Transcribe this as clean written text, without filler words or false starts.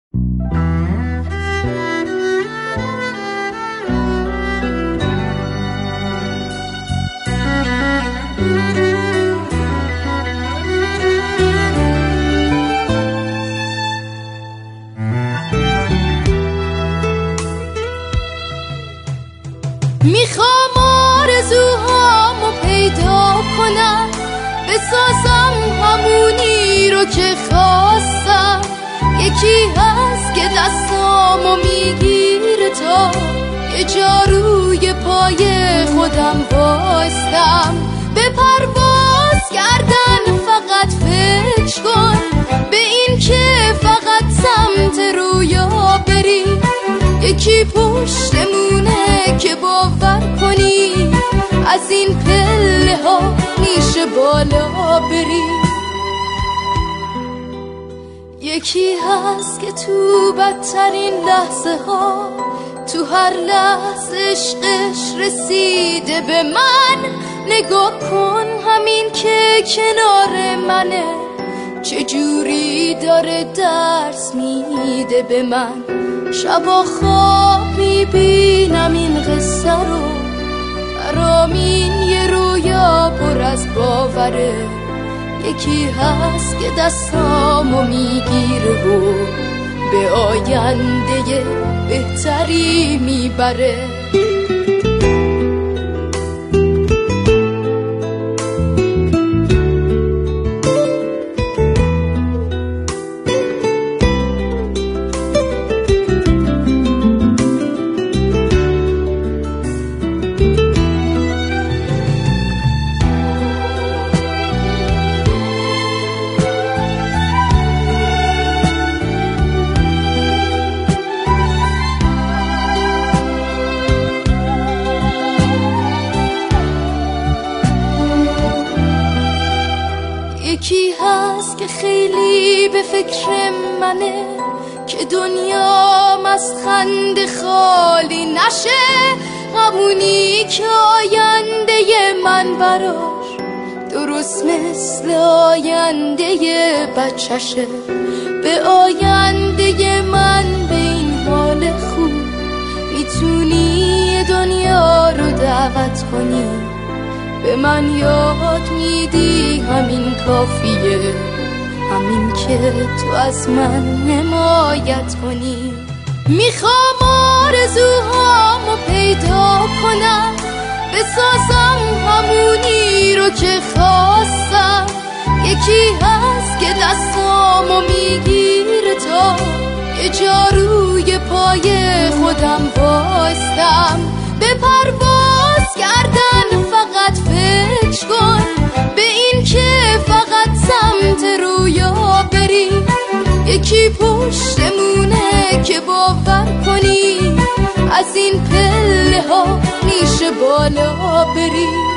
میخوام آرزوهامو پیدا کنم، بسازم همونی رو که خواستم. یکی هست که دستامو میگیره تا یه جا روی پای خودم وایستم. به پرواز کردن فقط فکر کن، به این که فقط سمت رویا بری. یکی پشتمونه که باور کنی از این پله ها میشه بالا بری. یکی هست که تو بدترین لحظه ها، تو هر لحظه عشقش رسیده به من. نگاه کن همین که کنار منه، چجوری داره درس میده به من. شبا خواب میبینم این قصه رو، برام این یه رویا پر از باوره. یکی هست که دستامو میگیره و به آینده بهتری میبره. یکی هست که خیلی به فکر منه، که دنیام از خنده خالی نشه. همونی که آینده من براش درست مثل آینده بچشه. به آینده من به این حال خوب میتونی دنیا رو دعوت کنی. به من یاد میدی همین کافیه، همین که تو از من حمایت کنی. میخوام آرزوهامو پیدا کنم، بسازم همونی رو که خواستم. یکی هست که دستامو میگیره تا یه جا روی پای خودم وایستم. به پرواز کردن فقط فکر کن، به این که فقط سمت رویا بری. یکی پشتمونه که باور کنی از این پله ها میشه بالا بری.